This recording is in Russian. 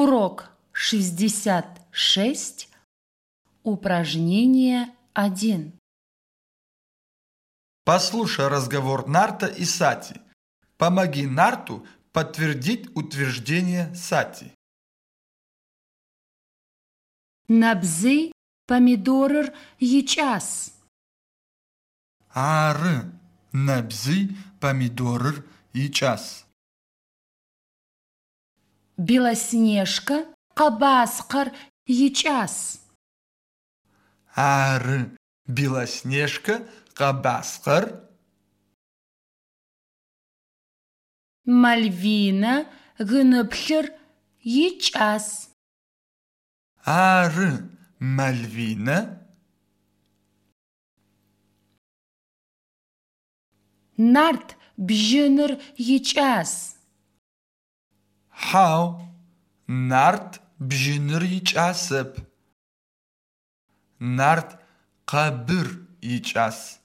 Урок 66. Упражнение 1. Послушай разговор Нарта и Сати. Помоги Нарту подтвердить утверждение Сати. Набзы помидорыр икӏас. Ары, набзы помидорыр икӏас. Белоснежка къэбаскъэр икӏас. Ары, Белоснежка къэбаскъэр. Мальвина гыныплъыр икӏас. Ары, Мальвина. Нарт бжьыныр икӏас. Хау, Нарт бжьыныр икӏасэп. Нарт къэбыр икӏас.